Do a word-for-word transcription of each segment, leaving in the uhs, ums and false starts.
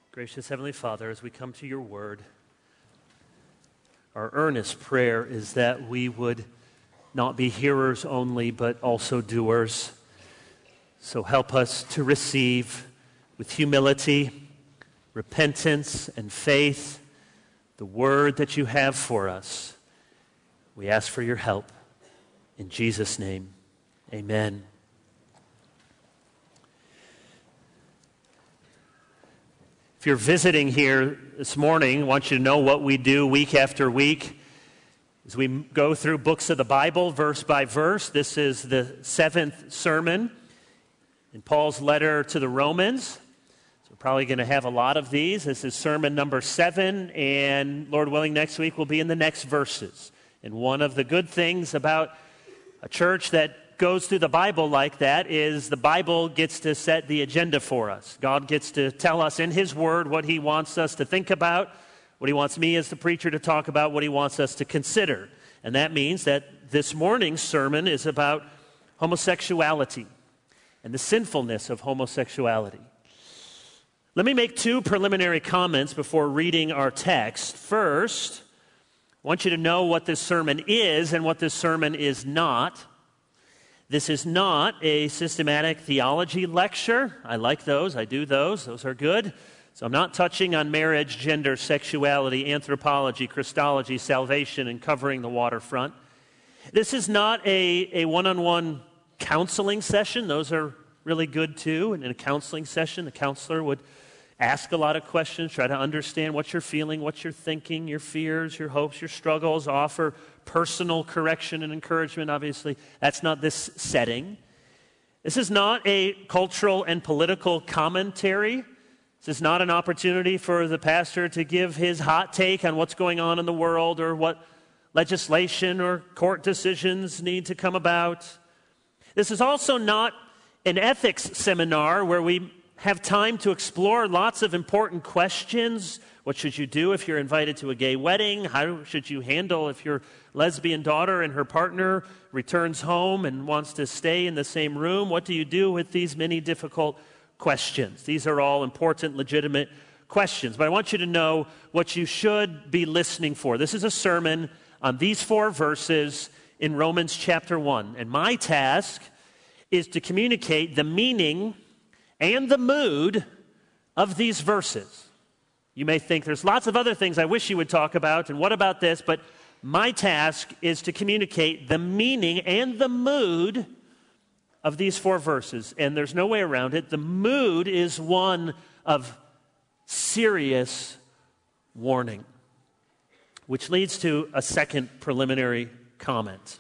Gracious Heavenly Father, as we come to your word, our earnest prayer is that we would not be hearers only, but also doers. So help us to receive with humility, repentance, and faith the word that you have for us. We ask for your help. In Jesus' name, amen. If you're visiting here this morning, I want you to know what we do week after week. As we go through books of the Bible, verse by verse, this is the seventh sermon in Paul's letter to the Romans. So we're probably going to have a lot of these. This is sermon number seven, and Lord willing, next week will be in the next verses. And one of the good things about a church that goes through the Bible like that is the Bible gets to set the agenda for us. God gets to tell us in His Word what He wants us to think about, what He wants me as the preacher to talk about, what He wants us to consider. And that means that this morning's sermon is about homosexuality and the sinfulness of homosexuality. Let me make two preliminary comments before reading our text. First, I want you to know what this sermon is and what this sermon is not. This is not a systematic theology lecture. I like those. I do those. Those are good. So I'm not touching on marriage, gender, sexuality, anthropology, Christology, salvation, and covering the waterfront. This is not a, a one-on-one counseling session. Those are really good too. And in a counseling session, the counselor would ask a lot of questions, try to understand what you're feeling, what you're thinking, your fears, your hopes, your struggles, offer personal correction and encouragement. Obviously, that's not this setting. This is not a cultural and political commentary. This is not an opportunity for the pastor to give his hot take on what's going on in the world or what legislation or court decisions need to come about. This is also not an ethics seminar where we have time to explore lots of important questions. What should you do if you're invited to a gay wedding? How should you handle if your lesbian daughter and her partner returns home and wants to stay in the same room? What do you do with these many difficult questions? These are all important, legitimate questions. But I want you to know what you should be listening for. This is a sermon on these four verses in Romans chapter one. And my task is to communicate the meaning and the mood of these verses. You may think there's lots of other things I wish you would talk about, and what about this? But my task is to communicate the meaning and the mood of these four verses, and there's no way around it. The mood is one of serious warning, which leads to a second preliminary comment.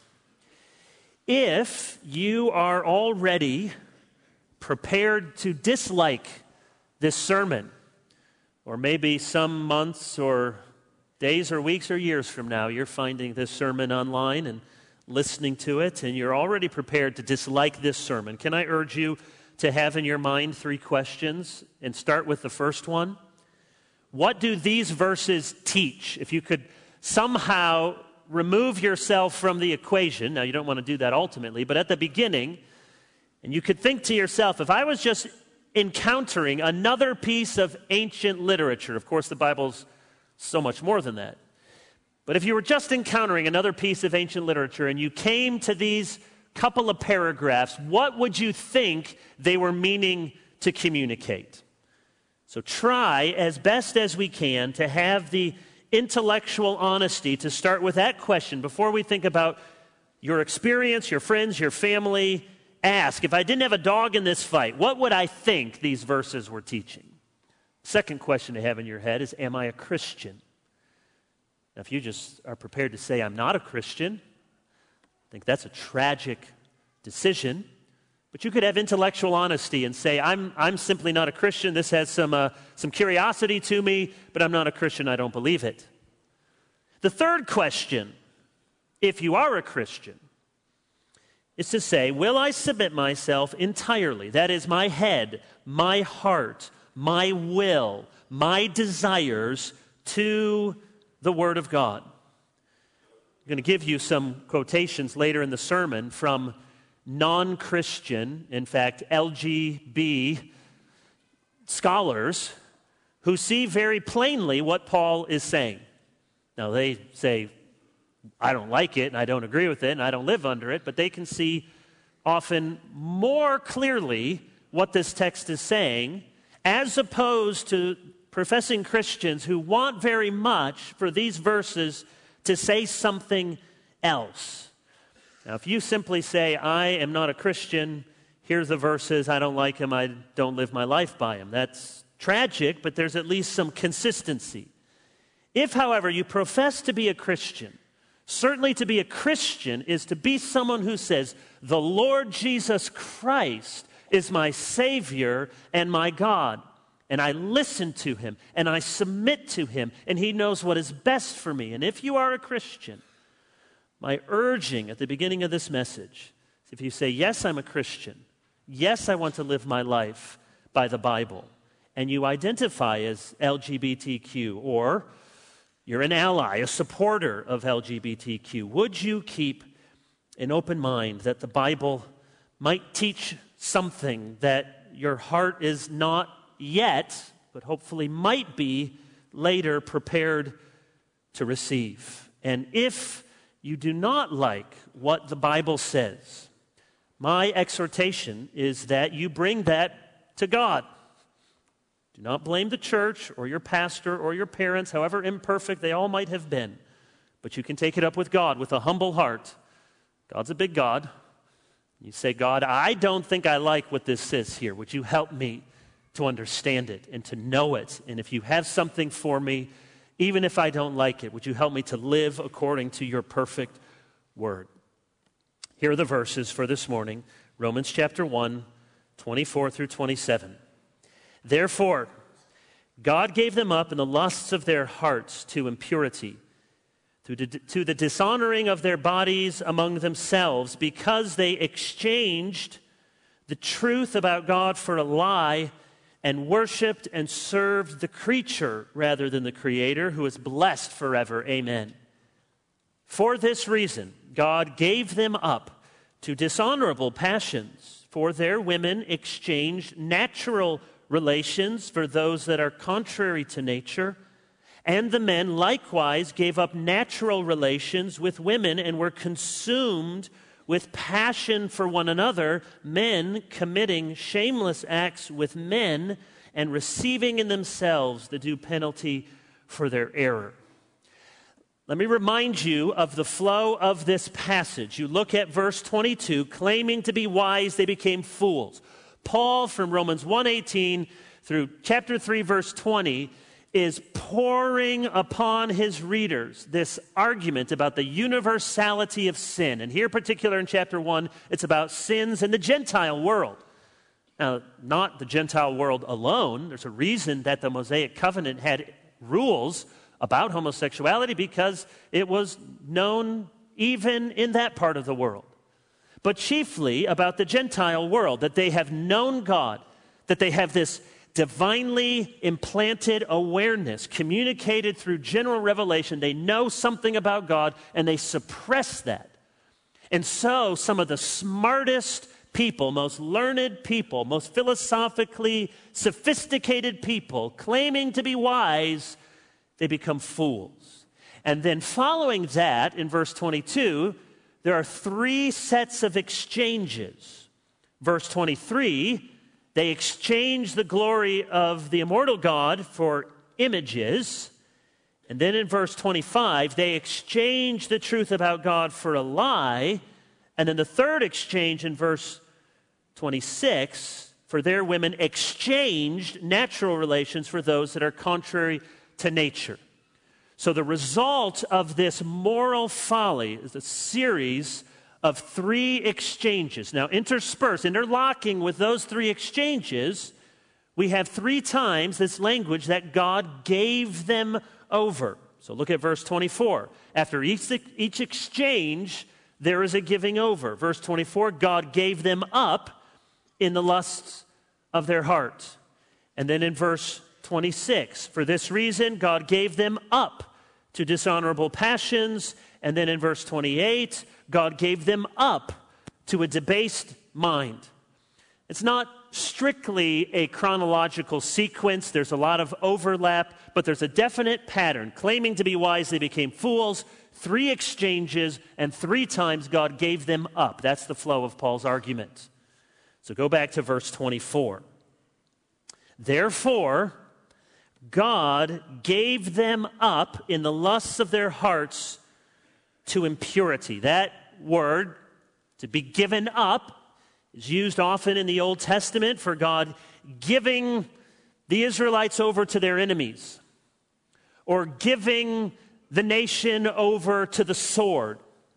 If you are already prepared to dislike this sermon, or maybe some months or days or weeks or years from now, you're finding this sermon online and listening to it, and you're already prepared to dislike this sermon, can I urge you to have in your mind three questions and start with the first one? What do these verses teach? If you could somehow remove yourself from the equation, now you don't want to do that ultimately, but at the beginning, and you could think to yourself, if I was just encountering another piece of ancient literature, of course the Bible's so much more than that, but if you were just encountering another piece of ancient literature and you came to these couple of paragraphs, what would you think they were meaning to communicate? So try as best as we can to have the intellectual honesty to start with that question before we think about your experience, your friends, your family. Ask, if I didn't have a dog in this fight, what would I think these verses were teaching? Second question to have in your head is, am I a Christian? Now, if you just are prepared to say, I'm not a Christian, I think that's a tragic decision. But you could have intellectual honesty and say, I'm, I'm simply not a Christian. This has some, uh, some curiosity to me, but I'm not a Christian. I don't believe it. The third question, if you are a Christian, is to say, will I submit myself entirely? That is, my head, my heart, my will, my desires to the Word of God. I'm going to give you some quotations later in the sermon from non-Christian, in fact, L G B scholars who see very plainly what Paul is saying. Now, they say, I don't like it, and I don't agree with it, and I don't live under it, but they can see often more clearly what this text is saying, as opposed to professing Christians who want very much for these verses to say something else. Now, if you simply say, I am not a Christian, here's the verses, I don't like them, I don't live my life by them, that's tragic, but there's at least some consistency. If, however, you profess to be a Christian, certainly to be a Christian is to be someone who says, the Lord Jesus Christ is my Savior and my God, and I listen to him, and I submit to him, and he knows what is best for me. And if you are a Christian, my urging at the beginning of this message is if you say, yes, I'm a Christian, yes, I want to live my life by the Bible, and you identify as L G B T Q, or you're an ally, a supporter of L G B T Q, would you keep an open mind that the Bible might teach something that your heart is not yet, but hopefully might be later prepared to receive? And if you do not like what the Bible says, my exhortation is that you bring that to God. Do not blame the church or your pastor or your parents, however imperfect they all might have been. But you can take it up with God with a humble heart. God's a big God. You say, God, I don't think I like what this says here. Would you help me to understand it and to know it? And if you have something for me, even if I don't like it, would you help me to live according to your perfect word? Here are the verses for this morning. Romans chapter one, twenty-four through twenty-seven. Therefore, God gave them up in the lusts of their hearts to impurity, to, to the dishonoring of their bodies among themselves, because they exchanged the truth about God for a lie and worshiped and served the creature rather than the Creator, who is blessed forever. Amen. For this reason, God gave them up to dishonorable passions, for their women exchanged natural relations for those that are contrary to nature, and the men likewise gave up natural relations with women and were consumed with passion for one another, men committing shameless acts with men and receiving in themselves the due penalty for their error. Let me remind you of the flow of this passage. You look at verse twenty-two, claiming to be wise, they became fools. Paul, from Romans one eighteen through chapter three, verse twenty, is pouring upon his readers this argument about the universality of sin. And here, particular in chapter one, it's about sins in the Gentile world. Now, not the Gentile world alone. There's a reason that the Mosaic covenant had rules about homosexuality, because it was known even in that part of the world. But chiefly about the Gentile world, that they have known God, that they have this divinely implanted awareness communicated through general revelation. They know something about God, and they suppress that. And so some of the smartest people, most learned people, most philosophically sophisticated people, claiming to be wise, they become fools. And then following that, in verse twenty-two, there are three sets of exchanges. Verse twenty-three, they exchange the glory of the immortal God for images. And then in verse twenty-five, they exchange the truth about God for a lie. And then the third exchange in verse twenty-six, for their women exchanged natural relations for those that are contrary to nature. So the result of this moral folly is a series of three exchanges. Now, interspersed, interlocking with those three exchanges, we have three times this language that God gave them over. So look at verse twenty-four. After each, each exchange, there is a giving over. Verse twenty-four, God gave them up in the lusts of their heart. And then in verse twenty-six, for this reason, God gave them up to dishonorable passions. And then in verse twenty-eight, God gave them up to a debased mind. It's not strictly a chronological sequence. There's a lot of overlap, but there's a definite pattern. Claiming to be wise, they became fools. Three exchanges, and three times God gave them up. That's the flow of Paul's argument. So go back to verse twenty-four. Therefore, God gave them up in the lusts of their hearts to impurity. That word, to be given up, is used often in the Old Testament for God giving the Israelites over to their enemies, or giving the nation over to the sword.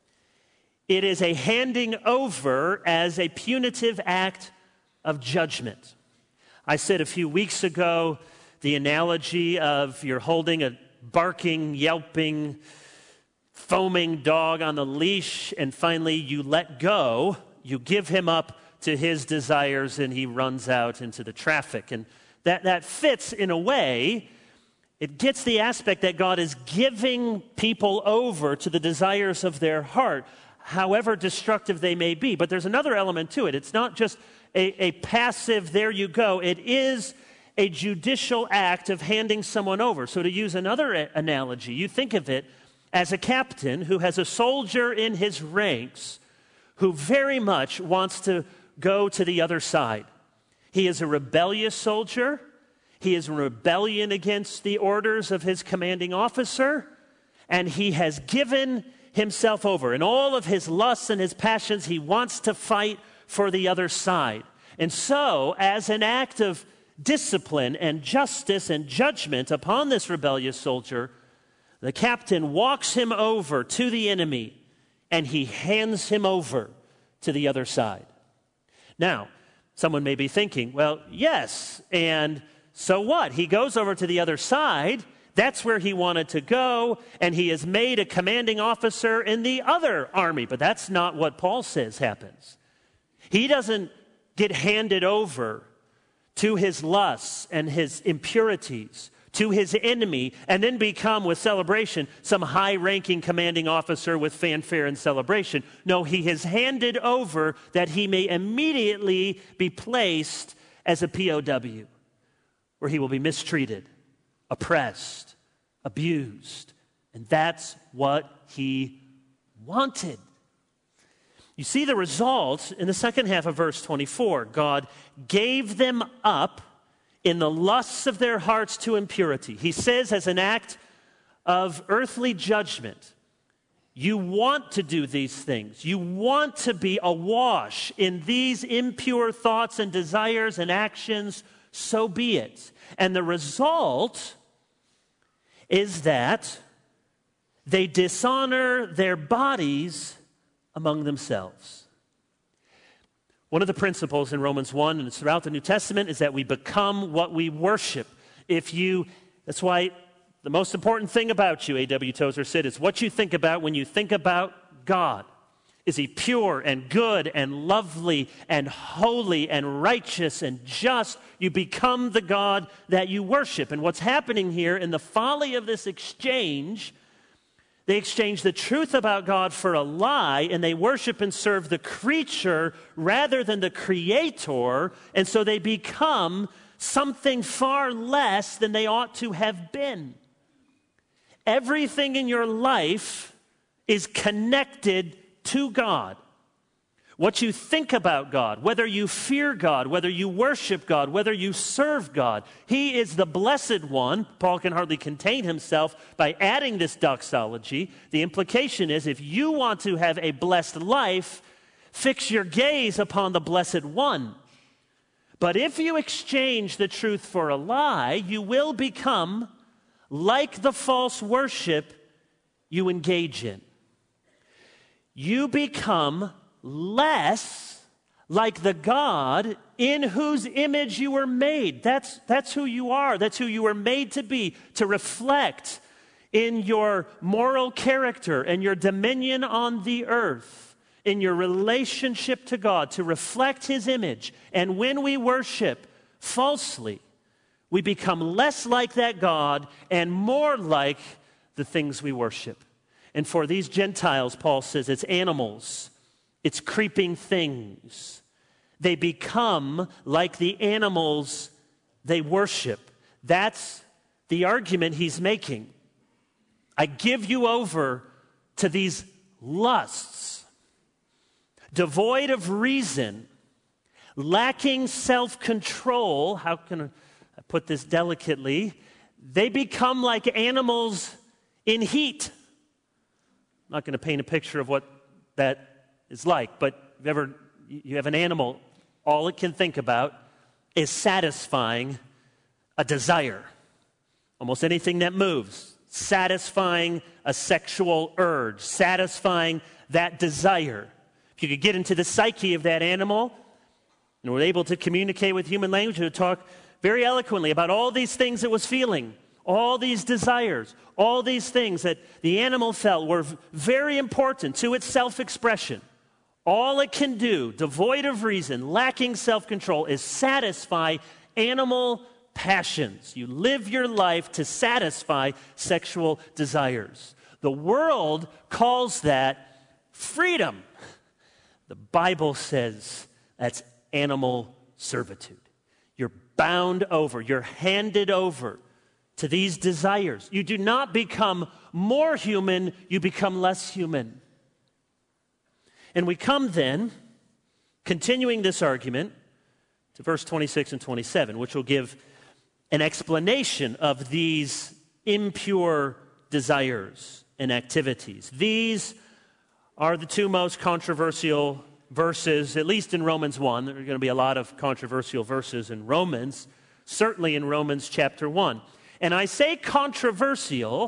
It is a handing over as a punitive act of judgment. I said a few weeks ago the analogy of you're holding a barking, yelping, foaming dog on the leash, and finally you let go, you give him up to his desires, and he runs out into the traffic. And that, that fits in a way. It gets the aspect that God is giving people over to the desires of their heart, however destructive they may be. But there's another element to it. It's not just a, a passive, there you go. It is a judicial act of handing someone over. So to use another a- analogy, you think of it as a captain who has a soldier in his ranks who very much wants to go to the other side. He is a rebellious soldier. He is in rebellion against the orders of his commanding officer, and he has given himself over. In all of his lusts and his passions, he wants to fight for the other side. And so, as an act of discipline and justice and judgment upon this rebellious soldier, the captain walks him over to the enemy, and he hands him over to the other side. Now, someone may be thinking, well, yes, and so what? He goes over to the other side. That's where he wanted to go, and he is made a commanding officer in the other army. But that's not what Paul says happens. He doesn't get handed over to his lusts and his impurities, to his enemy, and then become, with celebration, some high-ranking commanding officer with fanfare and celebration. No, he is handed over that he may immediately be placed as a P O W, where he will be mistreated, oppressed, abused. And that's what he wanted. You see the result in the second half of verse twenty-four. God gave them up in the lusts of their hearts to impurity. He says, as an act of earthly judgment, you want to do these things. You want to be awash in these impure thoughts and desires and actions. So be it. And the result is that they dishonor their bodies among themselves. One of the principles in Romans one and throughout the New Testament is that we become what we worship. If you, that's why the most important thing about you, A W Tozer said, is what you think about when you think about God. Is he pure and good and lovely and holy and righteous and just? You become the God that you worship. And what's happening here in the folly of this exchange, they exchange the truth about God for a lie, and they worship and serve the creature rather than the Creator, and so they become something far less than they ought to have been. Everything in your life is connected to God. What you think about God, whether you fear God, whether you worship God, whether you serve God, he is the blessed one. Paul can hardly contain himself by adding this doxology. The implication is, if you want to have a blessed life, fix your gaze upon the blessed one. But if you exchange the truth for a lie, you will become like the false worship you engage in. You become less like the God in whose image you were made. That's, that's who you are. That's who you were made to be, to reflect in your moral character and your dominion on the earth, in your relationship to God, to reflect his image. And when we worship falsely, we become less like that God and more like the things we worship. And for these Gentiles, Paul says, it's animals, it's creeping things. they become like the animals they worship. That's the argument he's making. I give you over to these lusts, devoid of reason, lacking self-control. How can I put this delicately? They become like animals in heat. I'm not going to paint a picture of what that is like, but if ever you have an animal, all it can think about is satisfying a desire. Almost anything that moves, satisfying a sexual urge, satisfying that desire. If you could get into the psyche of that animal and were able to communicate with human language, it would talk very eloquently about all these things it was feeling, all these desires, all these things that the animal felt were very important to its self-expression. All it can do, devoid of reason, lacking self-control, is satisfy animal passions. You live your life to satisfy sexual desires. The world calls that freedom. The Bible says that's animal servitude. You're bound over, you're handed over to these desires. You do not become more human, you become less human. And we come then, continuing this argument, to verse twenty-six and twenty-seven, which will give an explanation of these impure desires and activities. These are the two most controversial verses, at least in Romans one. There are going to be a lot of controversial verses in Romans, certainly in Romans chapter one. And I say controversial,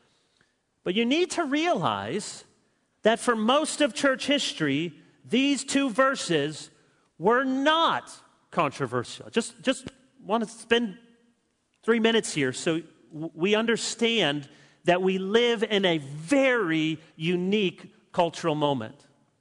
but you need to realize that for most of church history, these two verses were not controversial. Just, just want to spend three minutes here so we understand that we live in a very unique cultural moment.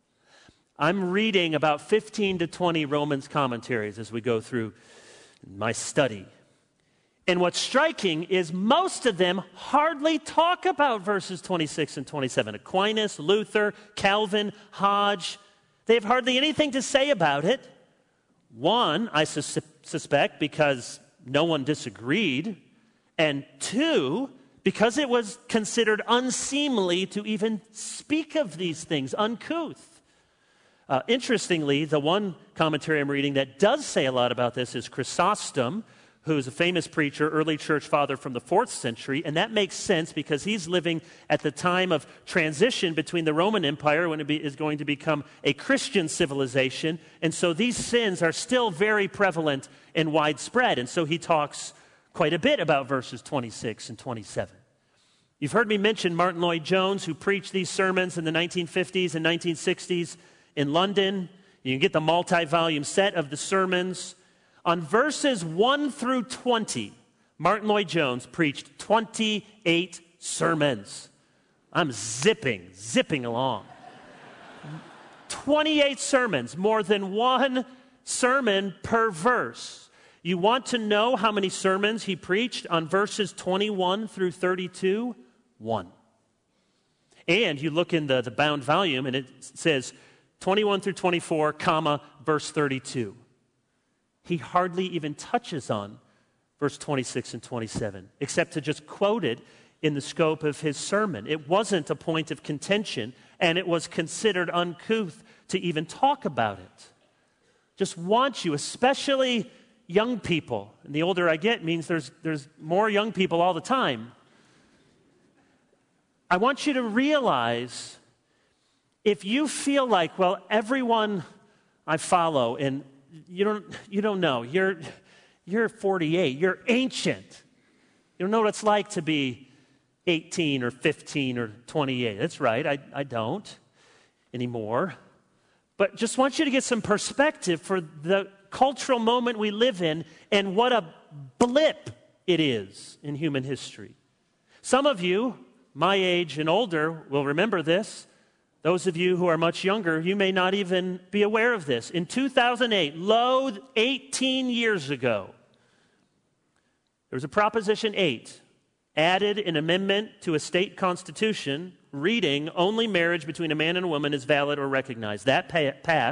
I'm reading about fifteen to twenty Romans commentaries as we go through my study. And what's striking is most of them hardly talk about verses twenty-six and twenty-seven. Aquinas, Luther, Calvin, Hodge, they have hardly anything to say about it. One, I sus- suspect, because no one disagreed. And two, because it was considered unseemly to even speak of these things, uncouth. Uh, interestingly, the one commentary I'm reading that does say a lot about this is Chrysostom, who's a famous preacher, early church father from the fourth century, and that makes sense because he's living at the time of transition between the Roman Empire, when it be, is going to become a Christian civilization, and so these sins are still very prevalent and widespread, and so he talks quite a bit about verses twenty-six and twenty-seven. You've heard me mention Martin Lloyd-Jones, who preached these sermons in the nineteen fifties and nineteen sixties in London. You can get the multi-volume set of the sermons. On verses one through twenty, Martin Lloyd-Jones preached twenty-eight sermons. I'm zipping, zipping along. twenty-eight sermons, more than one sermon per verse. You want to know how many sermons he preached on verses twenty-one through thirty-two? One. And you look in the, the bound volume, and it says twenty-one through twenty-four, comma, verse thirty-two. He hardly even touches on verse twenty-six and twenty-seven, except to just quote it in the scope of his sermon. It wasn't a point of contention, and it was considered uncouth to even talk about it. Just want you, especially young people, and the older I get means there's, there's more young people all the time. I want you to realize, if you feel like, well, everyone I follow, and You don't, you don't know. You're, you're forty-eight. You're ancient. You don't know what it's like to be eighteen or fifteen or twenty-eight. That's right. I, I don't anymore. But just want you to get some perspective for the cultural moment we live in and what a blip it is in human history. Some of you, my age and older, will remember this. Those of you who are much younger, you may not even be aware of this. In two thousand eight, lo, eighteen years ago, there was a Proposition eight, added an amendment to a state constitution reading only marriage between a man and a woman is valid or recognized. That pa- passed.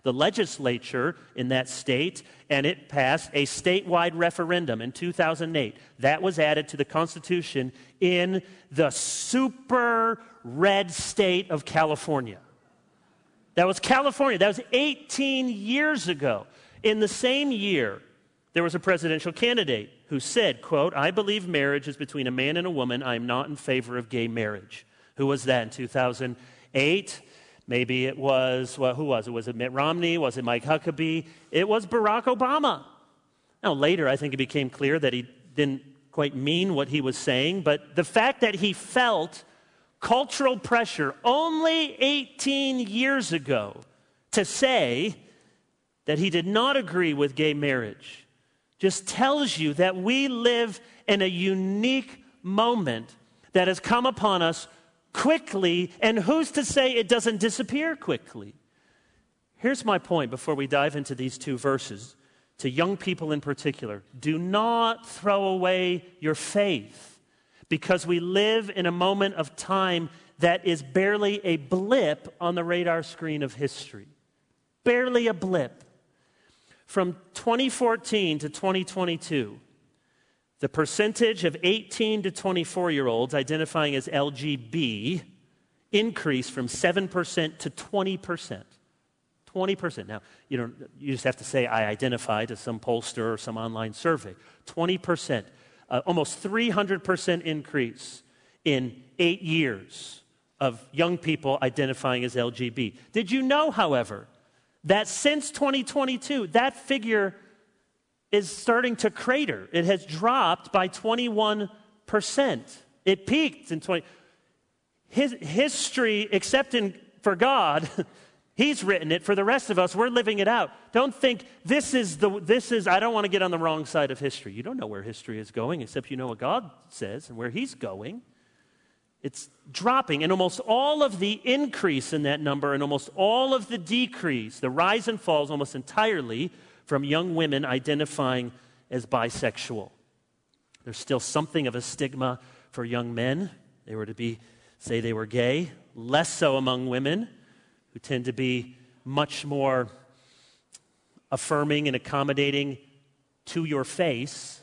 the legislature in that state, and it passed a statewide referendum in two thousand eight. That was added to the Constitution in the super red state of California. That was California. That was eighteen years ago. In the same year, there was a presidential candidate who said, quote, "I believe marriage is between a man and a woman. I am not in favor of gay marriage." Who was that in two thousand eight? Maybe it was, well, who was it? Was it Mitt Romney? Was it Mike Huckabee? It was Barack Obama. Now, later, I think it became clear that he didn't quite mean what he was saying, but the fact that he felt cultural pressure only eighteen years ago to say that he did not agree with gay marriage just tells you that we live in a unique moment that has come upon us quickly, and who's to say it doesn't disappear quickly? Here's my point before we dive into these two verses, to young people in particular. Do not throw away your faith, because we live in a moment of time that is barely a blip on the radar screen of history. Barely a blip. From twenty fourteen to twenty twenty-two, the percentage of eighteen to twenty-four-year-olds identifying as L G B increased from seven percent to twenty percent. twenty percent. Now, you don't, you just have to say, I identify to some pollster or some online survey. twenty percent. Uh, almost three hundred percent increase in eight years of young people identifying as L G B. Did you know, however, that since twenty twenty-two, that figure is starting to crater? It has dropped by twenty-one percent. It peaked in twenty. His history, except in for God, He's written it. For the rest of us, we're living it out. Don't think this is the this is. I don't want to get on the wrong side of history. You don't know where history is going, except you know what God says and where He's going. It's dropping, and almost all of the increase in that number and almost all of the decrease, the rise and falls almost entirely from young women identifying as bisexual. There's still something of a stigma for young men. They were to be, say they were gay, less so among women, who tend to be much more affirming and accommodating to your face.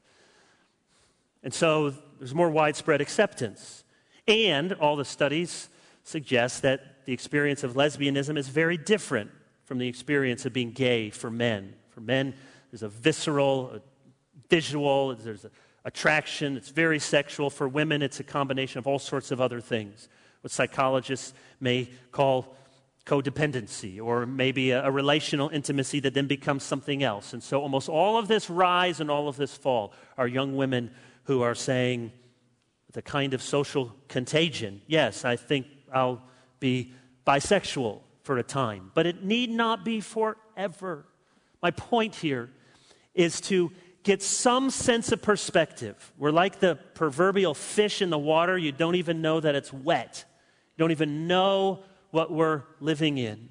And so there's more widespread acceptance. And all the studies suggest that the experience of lesbianism is very different from the experience of being gay for men. For men, there's a visceral, a visual, there's an attraction. It's very sexual. For women, it's a combination of all sorts of other things, what psychologists may call codependency, or maybe a, a relational intimacy that then becomes something else. And so almost all of this rise and all of this fall are young women who are saying, the kind of social contagion, yes, I think I'll be bisexual for a time, but it need not be forever. My point here is to get some sense of perspective. We're like the proverbial fish in the water. You don't even know that it's wet. You don't even know what we're living in.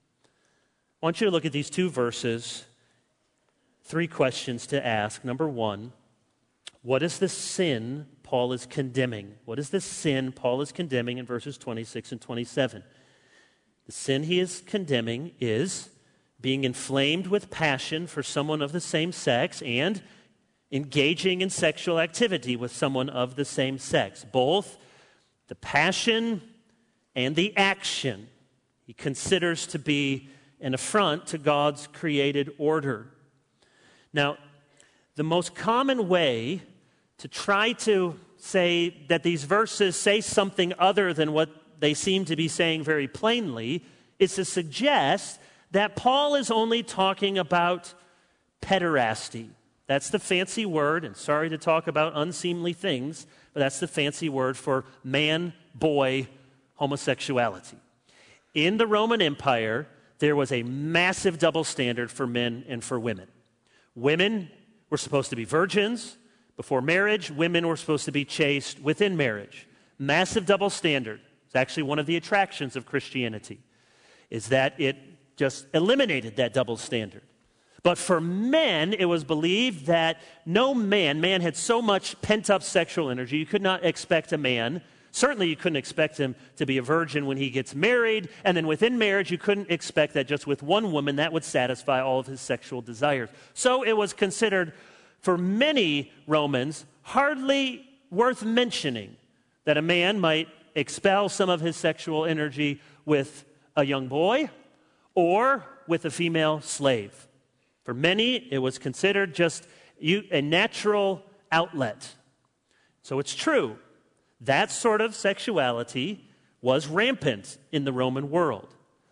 I want you to look at these two verses. Three questions to ask. Number one, what is the sin Paul is condemning? What is the sin Paul is condemning in verses twenty-six and twenty-seven? The sin he is condemning is being inflamed with passion for someone of the same sex and engaging in sexual activity with someone of the same sex. Both the passion and the action he considers to be an affront to God's created order. Now, the most common way to try to say that these verses say something other than what they seem to be saying very plainly is to suggest that Paul is only talking about pederasty. That's the fancy word, and sorry to talk about unseemly things, but that's the fancy word for man-boy homosexuality. In the Roman Empire, there was a massive double standard for men and for women. Women were supposed to be virgins before marriage. Women were supposed to be chaste within marriage. Massive double standard. It's actually one of the attractions of Christianity, is that it just eliminated that double standard. But for men, it was believed that no man, man had so much pent-up sexual energy, you could not expect a man Certainly you couldn't expect him to be a virgin when he gets married, and then within marriage you couldn't expect that just with one woman that would satisfy all of his sexual desires. So it was considered, for many Romans, hardly worth mentioning that a man might expel some of his sexual energy with a young boy or with a female slave. For many, it was considered just a natural outlet. So it's true, that sort of sexuality was rampant in the Roman world.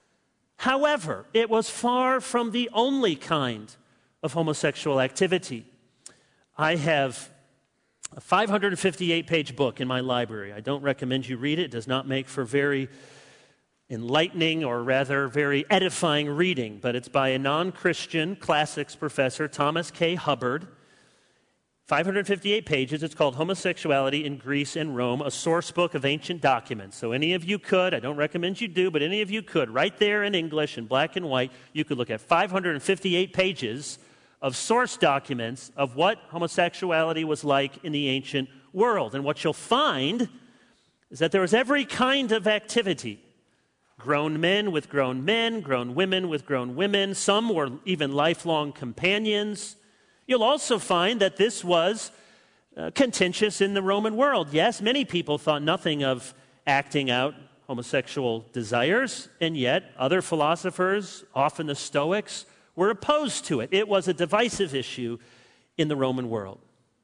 However, it was far from the only kind of homosexual activity. I have a five hundred fifty-eight page book in my library. I don't recommend you read it. It does not make for very enlightening or rather very edifying reading, but it's by a non-Christian classics professor, Thomas K. Hubbard. five hundred fifty-eight pages. It's called Homosexuality in Greece and Rome, a source book of ancient documents. So any of you could, I don't recommend you do, but any of you could, right there in English in black and white, you could look at five hundred fifty-eight pages of source documents of what homosexuality was like in the ancient world. And what you'll find is that there was every kind of activity. Grown men with grown men, grown women with grown women. Some were even lifelong companions. You'll also find that this was uh, contentious in the Roman world. Yes, many people thought nothing of acting out homosexual desires, and yet other philosophers, often the Stoics, were opposed to it. It was a divisive issue in the Roman world.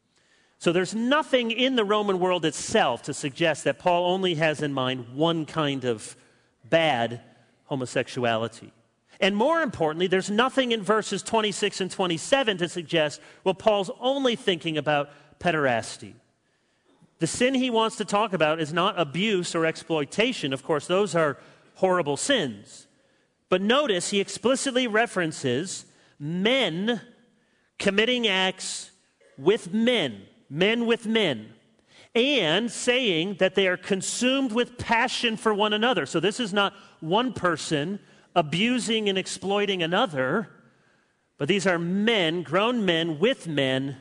So there's nothing in the Roman world itself to suggest that Paul only has in mind one kind of bad homosexuality. And more importantly, there's nothing in verses twenty-six and twenty-seven to suggest, well, Paul's only thinking about pederasty. The sin he wants to talk about is not abuse or exploitation. Of course, those are horrible sins. But notice he explicitly references men committing acts with men, men with men, and saying that they are consumed with passion for one another. So this is not one person abusing and exploiting another, but these are men, grown men with men,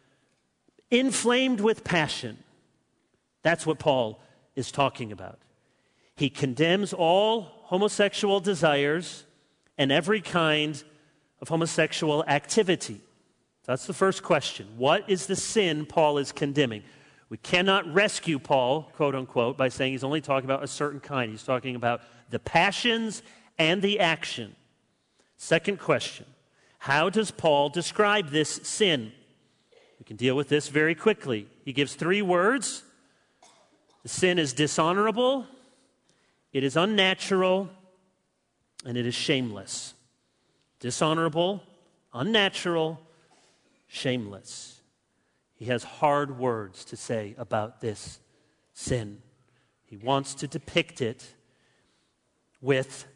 inflamed with passion. That's what Paul is talking about. He condemns all homosexual desires and every kind of homosexual activity. That's the first question. What is the sin Paul is condemning? We cannot rescue Paul, quote unquote, by saying he's only talking about a certain kind. He's talking about the passions and the action. Second question, how does Paul describe this sin? We can deal with this very quickly. He gives three words. The sin is dishonorable, it is unnatural, and it is shameless. Dishonorable, unnatural, shameless. He has hard words to say about this sin. He wants to depict it with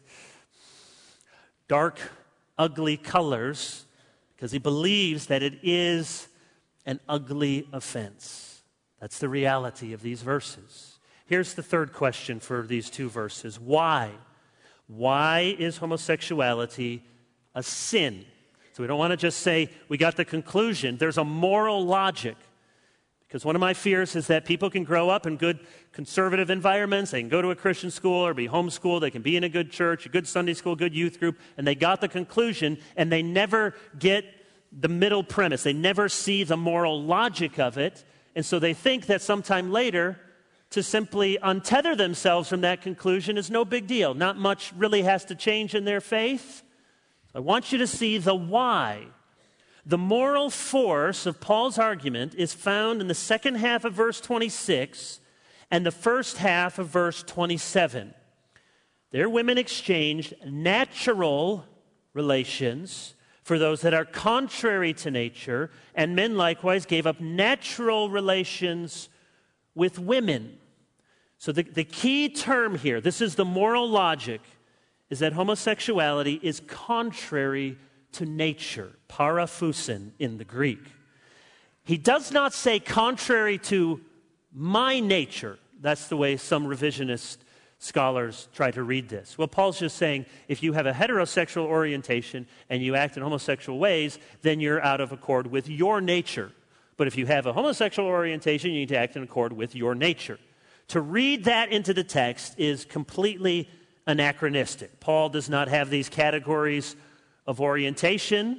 dark, ugly colors because he believes that it is an ugly offense. That's the reality of these verses. Here's the third question for these two verses. Why? Why is homosexuality a sin? So we don't want to just say we got the conclusion. There's a moral logic. Because one of my fears is that people can grow up in good conservative environments. They can go to a Christian school or be homeschooled. They can be in a good church, a good Sunday school, good youth group. And they got the conclusion and they never get the middle premise. They never see the moral logic of it. And so they think that sometime later to simply untether themselves from that conclusion is no big deal. Not much really has to change in their faith. I want you to see the why. The moral force of Paul's argument is found in the second half of verse twenty-six and the first half of verse twenty-seven. There women exchanged natural relations for those that are contrary to nature, and men likewise gave up natural relations with women. So the, the key term here, this is the moral logic, is that homosexuality is contrary to nature, paraphusin in the Greek. He does not say contrary to my nature. That's the way some revisionist scholars try to read this. Well, Paul's just saying if you have a heterosexual orientation and you act in homosexual ways, then you're out of accord with your nature. But if you have a homosexual orientation, you need to act in accord with your nature. To read that into the text is completely anachronistic. Paul does not have these categories of orientation.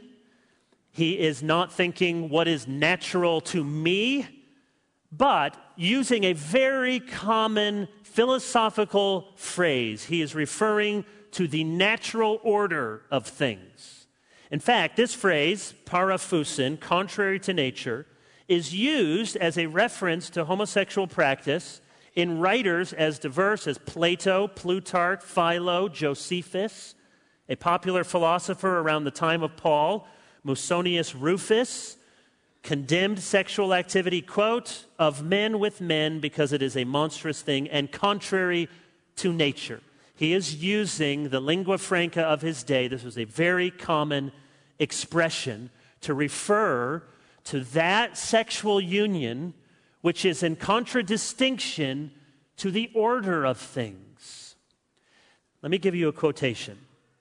He is not thinking what is natural to me, but using a very common philosophical phrase. He is referring to the natural order of things. In fact, this phrase, paraphusin, contrary to nature, is used as a reference to homosexual practice in writers as diverse as Plato, Plutarch, Philo, Josephus, a popular philosopher around the time of Paul, Musonius Rufus, condemned sexual activity, quote, of men with men because it is a monstrous thing and contrary to nature. He is using the lingua franca of his day. This was a very common expression to refer to that sexual union which is in contradistinction to the order of things. Let me give you a quotation.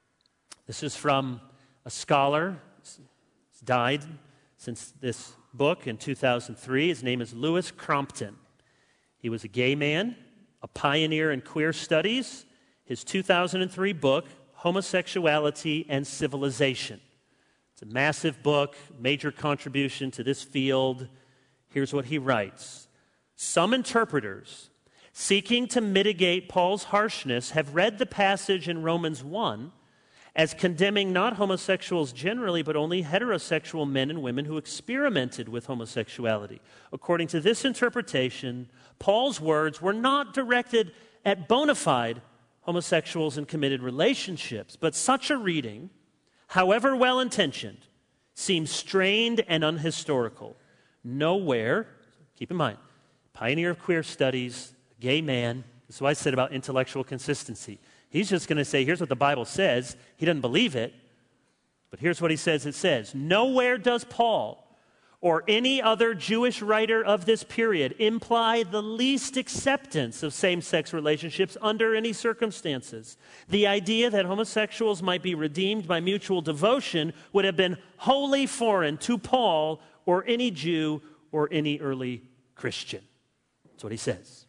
This is from a scholar. He's died since this book in two thousand three. His name is Louis Crompton. He was a gay man, a pioneer in queer studies. His two thousand three book, Homosexuality and Civilization. It's a massive book, major contribution to this field. Here's what he writes. Some interpreters, seeking to mitigate Paul's harshness, have read the passage in Romans one as condemning not homosexuals generally, but only heterosexual men and women who experimented with homosexuality. According to this interpretation, Paul's words were not directed at bona fide homosexuals in committed relationships, but such a reading, however well-intentioned, seems strained and unhistorical. Nowhere, keep in mind, pioneer of queer studies, gay man, this is what I said about intellectual consistency. He's just going to say, here's what the Bible says. He doesn't believe it, but here's what he says it says. Nowhere does Paul or any other Jewish writer of this period imply the least acceptance of same-sex relationships under any circumstances. The idea that homosexuals might be redeemed by mutual devotion would have been wholly foreign to Paul or any Jew or any early Christian. That's what he says.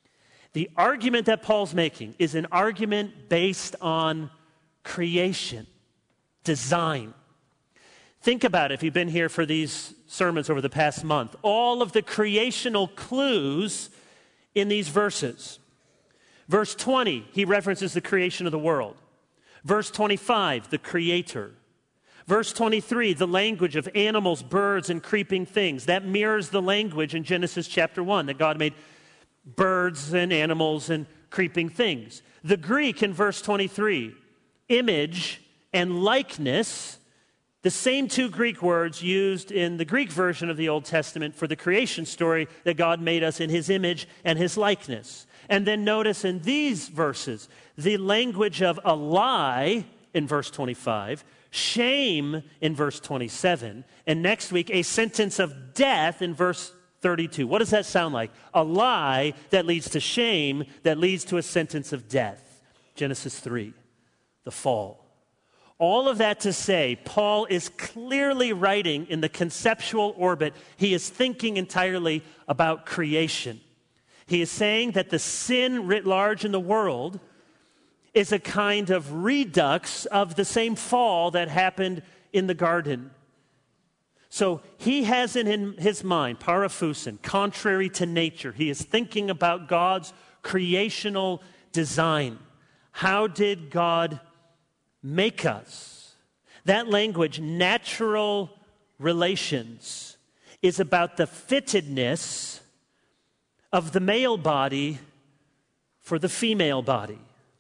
The argument that Paul's making is an argument based on creation, design. Think about it if you've been here for these sermons over the past month. All of the creational clues in these verses. Verse twenty, he references the creation of the world. Verse twenty-five, the Creator. Verse twenty-three, the language of animals, birds, and creeping things. That mirrors the language in Genesis chapter one, that God made birds and animals and creeping things. The Greek in verse twenty-three, image and likeness, the same two Greek words used in the Greek version of the Old Testament for the creation story, that God made us in his image and his likeness. And then notice in these verses, the language of a lie in verse twenty-five, shame in verse twenty-seven, and next week a sentence of death in verse thirty-two. What does that sound like? A lie that leads to shame, that leads to a sentence of death. Genesis three, the fall. All of that to say, Paul is clearly writing in the conceptual orbit. He is thinking entirely about creation. He is saying that the sin writ large in the world is a kind of redux of the same fall that happened in the garden. So he has in his mind, paraphusin, contrary to nature. He is thinking about God's creational design. How did God make us? That language, natural relations, is about the fittedness of the male body for the female body.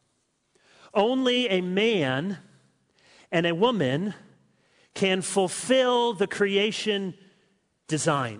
Only a man and a woman can fulfill the creation design.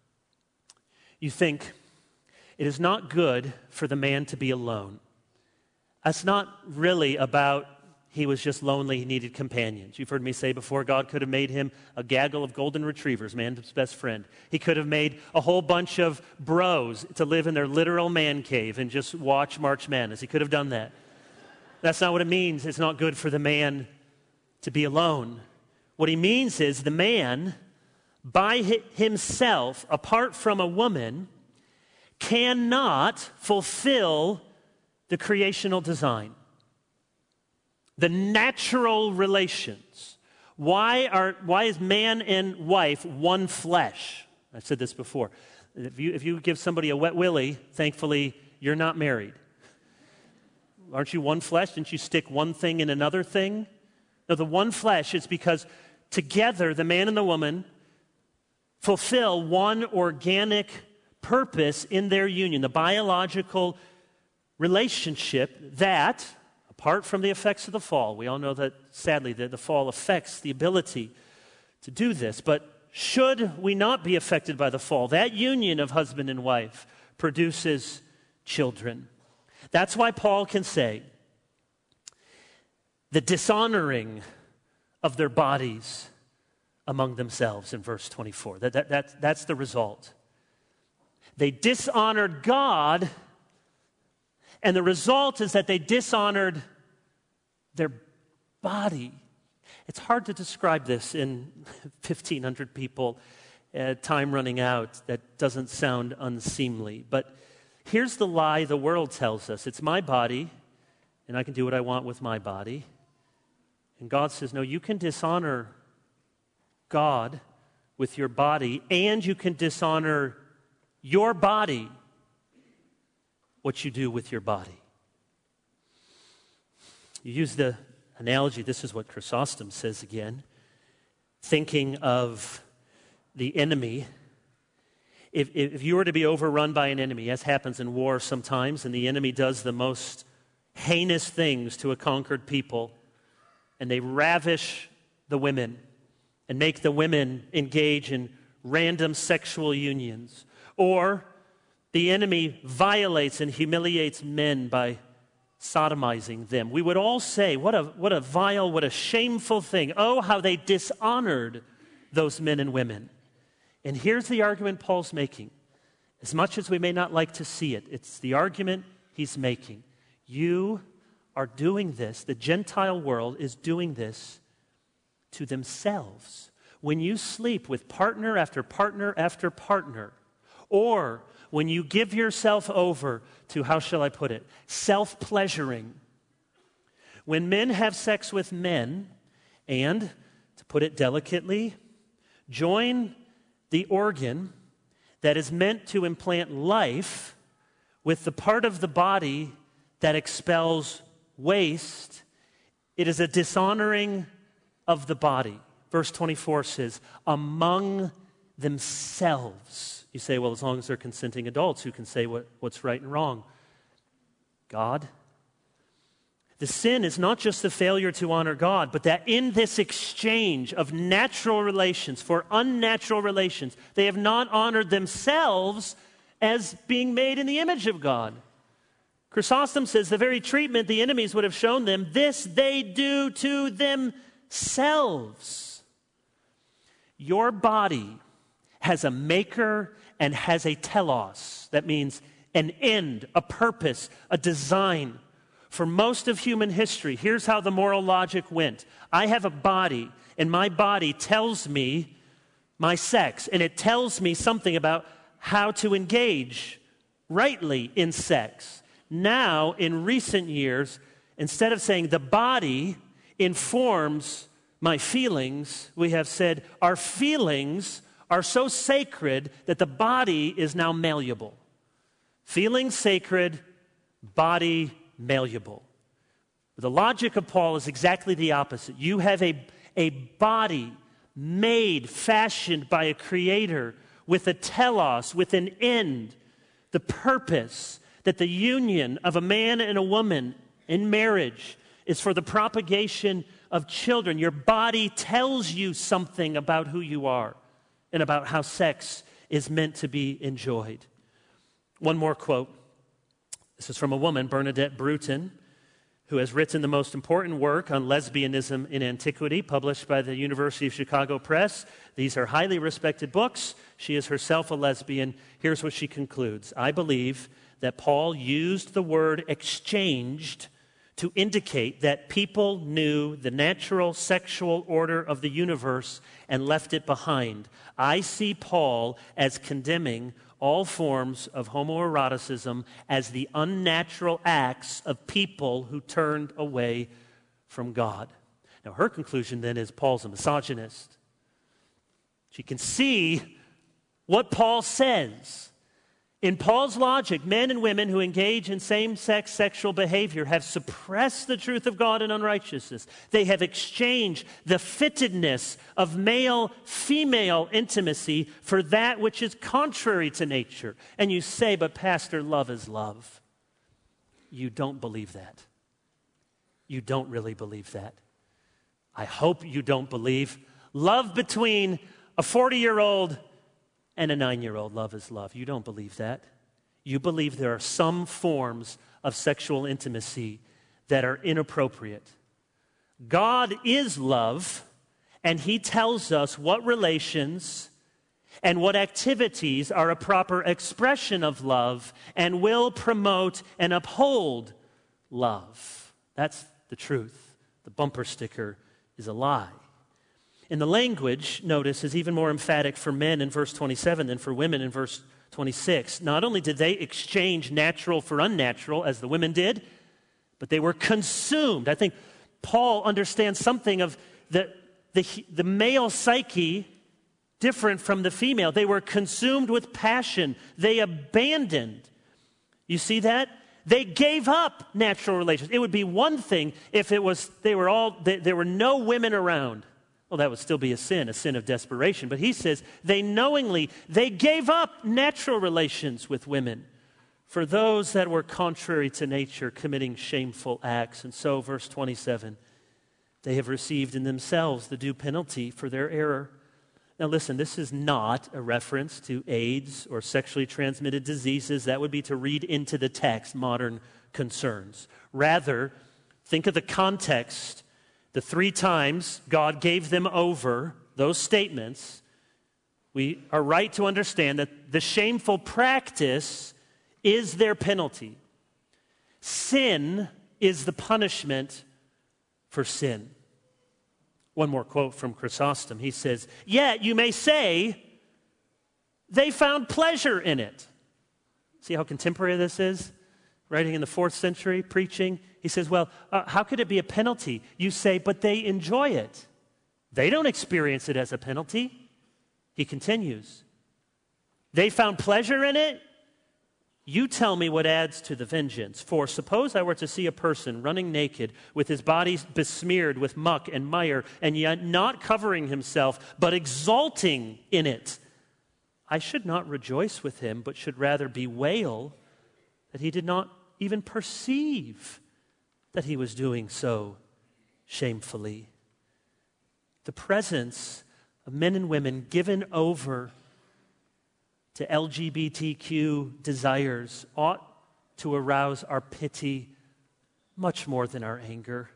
You think, it is not good for the man to be alone. That's not really about he was just lonely, he needed companions. You've heard me say before, God could have made him a gaggle of golden retrievers, man's best friend. He could have made a whole bunch of bros to live in their literal man cave and just watch March Madness. He could have done that. That's not what it means. It's not good for the man to be alone. What he means is the man, by himself, apart from a woman, cannot fulfill the creational design. The natural relations. Why are why is man and wife one flesh? I've said this before. If you if you give somebody a wet willy, thankfully you're not married. Aren't you one flesh? Didn't you stick one thing in another thing? No, the one flesh is because together the man and the woman fulfill one organic purpose in their union, the biological relationship that, apart from the effects of the fall, we all know that sadly that the fall affects the ability to do this, but should we not be affected by the fall, that union of husband and wife produces children. That's why Paul can say the dishonoring of their bodies among themselves in verse twenty-four. That, that, that, that's the result. They dishonored God, and the result is that they dishonored their body. It's hard to describe this in fifteen hundred people, uh, time running out. That doesn't sound unseemly. But here's the lie the world tells us. It's my body, and I can do what I want with my body. And God says, no, you can dishonor God with your body, and you can dishonor your body, what you do with your body. You use the analogy, this is what Chrysostom says again, thinking of the enemy. If, if you were to be overrun by an enemy, as happens in war sometimes, and the enemy does the most heinous things to a conquered people, and they ravish the women and make the women engage in random sexual unions, or the enemy violates and humiliates men by sodomizing them, we would all say, what a, what a vile, what a shameful thing. Oh, how they dishonored those men and women. And here's the argument Paul's making. As much as we may not like to see it, it's the argument he's making. You are doing this, the Gentile world is doing this to themselves. When you sleep with partner after partner after partner, or when you give yourself over to, how shall I put it, self-pleasuring. When men have sex with men, and, to put it delicately, join the organ that is meant to implant life with the part of the body that expels waste, it is a dishonoring of the body. Verse twenty-four says, among themselves. You say, well, as long as they're consenting adults who can say what, what's right and wrong. God. The sin is not just the failure to honor God, but that in this exchange of natural relations for unnatural relations, they have not honored themselves as being made in the image of God. Chrysostom says the very treatment the enemies would have shown them, this they do to themselves. Your body has a maker and has a telos. That means an end, a purpose, a design. For most of human history, here's how the moral logic went. I have a body, and my body tells me my sex, and it tells me something about how to engage rightly in sex. Now, in recent years, instead of saying the body informs my feelings, we have said our feelings are so sacred that the body is now malleable. Feelings sacred, body malleable. The logic of Paul is exactly the opposite. You have a, a body made, fashioned by a creator with a telos, with an end, the purpose that the union of a man and a woman in marriage is for the propagation of children. Your body tells you something about who you are and about how sex is meant to be enjoyed. One more quote. This is from a woman, Bernadette Bruton, who has written the most important work on lesbianism in antiquity, published by the University of Chicago Press. These are highly respected books. She is herself a lesbian. Here's what she concludes. I believe that Paul used the word exchanged to indicate that people knew the natural sexual order of the universe and left it behind. I see Paul as condemning all forms of homoeroticism as the unnatural acts of people who turned away from God. Now, her conclusion then is Paul's a misogynist. She can see what Paul says. In Paul's logic, men and women who engage in same-sex sexual behavior have suppressed the truth of God in unrighteousness. They have exchanged the fittedness of male-female intimacy for that which is contrary to nature. And you say, but Pastor, love is love. You don't believe that. You don't really believe that. I hope you don't believe love between a forty-year-old and a nine-year-old. Love is love. You don't believe that. You believe there are some forms of sexual intimacy that are inappropriate. God is love, and he tells us what relations and what activities are a proper expression of love and will promote and uphold love. That's the truth. The bumper sticker is a lie. And the language, notice, is even more emphatic for men in verse twenty-seven than for women in verse twenty-six. Not only did they exchange natural for unnatural, as the women did, but they were consumed. I think Paul understands something of the, the, the male psyche different from the female. They were consumed with passion. They abandoned. You see that? They gave up natural relations. It would be one thing if it was they were all they, there were no women around. Well, that would still be a sin, a sin of desperation. But he says they knowingly, they gave up natural relations with women for those that were contrary to nature, committing shameful acts. And so, verse twenty-seven, they have received in themselves the due penalty for their error. Now listen, this is not a reference to AIDS or sexually transmitted diseases. That would be to read into the text modern concerns. Rather, think of the context. The three times God gave them over, those statements, we are right to understand that the shameful practice is their penalty. Sin is the punishment for sin. One more quote from Chrysostom. He says, yet you may say they found pleasure in it. See how contemporary this is? Writing in the fourth century, preaching. He says, well, uh, how could it be a penalty? You say, but they enjoy it. They don't experience it as a penalty. He continues. They found pleasure in it. You tell me what adds to the vengeance. For suppose I were to see a person running naked with his body besmeared with muck and mire and yet not covering himself, but exulting in it. I should not rejoice with him, but should rather bewail that he did not even perceive that he was doing so shamefully. The presence of men and women given over to L G B T Q desires ought to arouse our pity much more than our anger.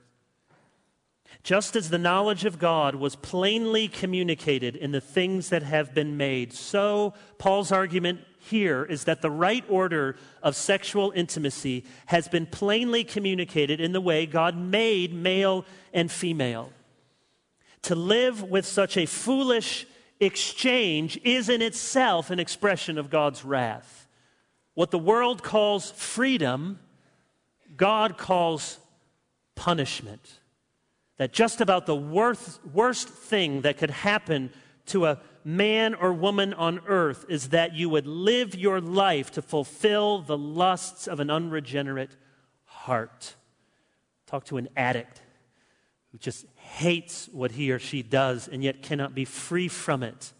Just as the knowledge of God was plainly communicated in the things that have been made, so Paul's argument here is that the right order of sexual intimacy has been plainly communicated in the way God made male and female. To live with such a foolish exchange is in itself an expression of God's wrath. What the world calls freedom, God calls punishment. That just about the worst, worst thing that could happen to a man or woman on earth is that you would live your life to fulfill the lusts of an unregenerate heart. Talk to an addict who just hates what he or she does and yet cannot be free from it.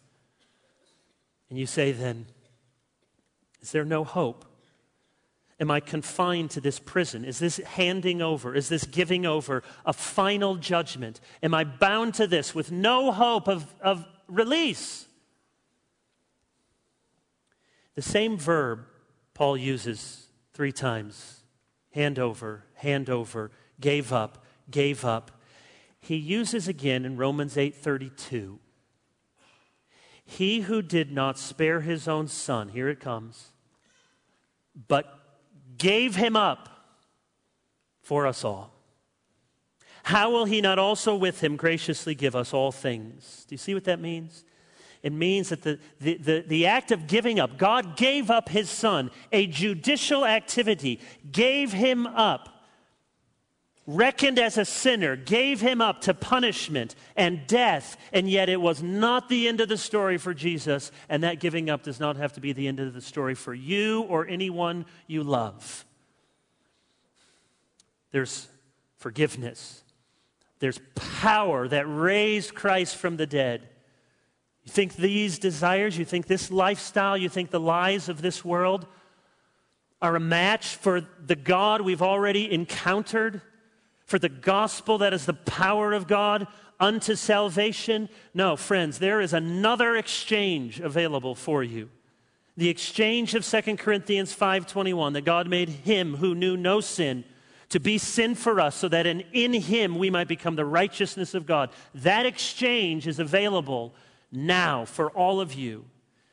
And you say then, is there no hope? Am I confined to this prison? Is this handing over? Is this giving over a final judgment? Am I bound to this with no hope of, of release? The same verb Paul uses three times. Hand over, hand over, gave up, gave up. He uses again in Romans eight thirty-two. He who did not spare his own son, here it comes, but gave him up for us all, how will he not also with him graciously give us all things? Do you see what that means? It means that the, the, the, the act of giving up, God gave up his son, a judicial activity, gave him up, reckoned as a sinner, gave him up to punishment and death, and yet it was not the end of the story for Jesus, and that giving up does not have to be the end of the story for you or anyone you love. There's forgiveness. There's power that raised Christ from the dead. You think these desires, you think this lifestyle, you think the lies of this world are a match for the God we've already encountered, for the gospel that is the power of God unto salvation? No, friends, there is another exchange available for you. The exchange of Second Corinthians five twenty-one, that God made him who knew no sin to be sin for us, so that in, in him we might become the righteousness of God. That exchange is available now for all of you.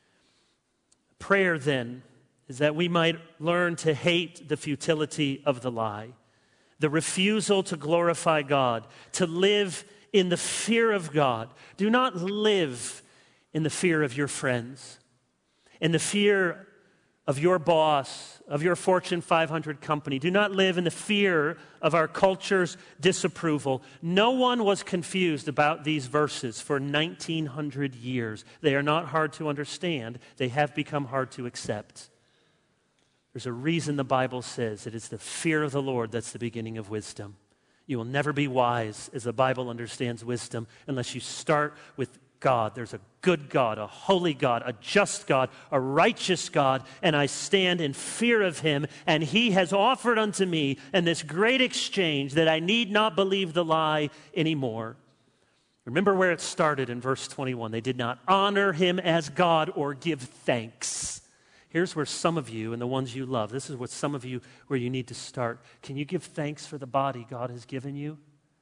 Prayer, then, is that we might learn to hate the futility of the lie, the refusal to glorify God, to live in the fear of God. Do not live in the fear of your friends, in the fear of your boss, of your Fortune five hundred company. Do not live in the fear of our culture's disapproval. No one was confused about these verses for nineteen hundred years. They are not hard to understand. They have become hard to accept. There's a reason the Bible says it is the fear of the Lord that's the beginning of wisdom. You will never be wise as the Bible understands wisdom unless you start with God. There's a good God, a holy God, a just God, a righteous God, and I stand in fear of him, and he has offered unto me in this great exchange that I need not believe the lie anymore. Remember where it started in verse twenty-one. They did not honor him as God or give thanks. Here's where some of you and the ones you love, this is what some of you, where you need to start. Can you give thanks for the body God has given you?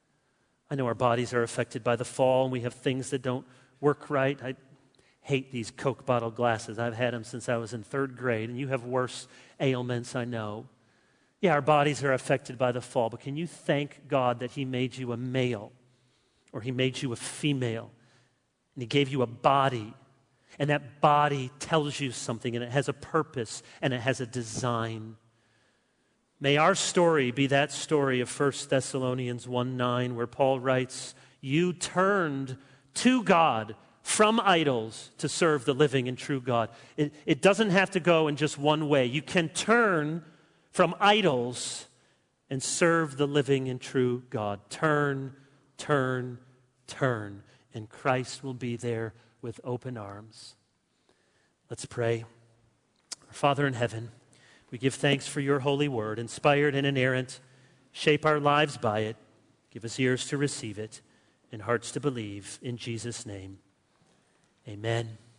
I know our bodies are affected by the fall, and we have things that don't work right. I hate these Coke bottle glasses. I've had them since I was in third grade, and you have worse ailments, I know. Yeah, our bodies are affected by the fall, but can you thank God that he made you a male, or he made you a female, and he gave you a body, and that body tells you something, and it has a purpose, and it has a design. May our story be that story of First Thessalonians one nine, where Paul writes, you turned to God from idols to serve the living and true God. It, it doesn't have to go in just one way. You can turn from idols and serve the living and true God. Turn, turn, turn, and Christ will be there with open arms. Let's pray. Our Father in heaven, we give thanks for your holy word, inspired and inerrant. Shape our lives by it. Give us ears to receive it and hearts to believe. In Jesus' name, amen.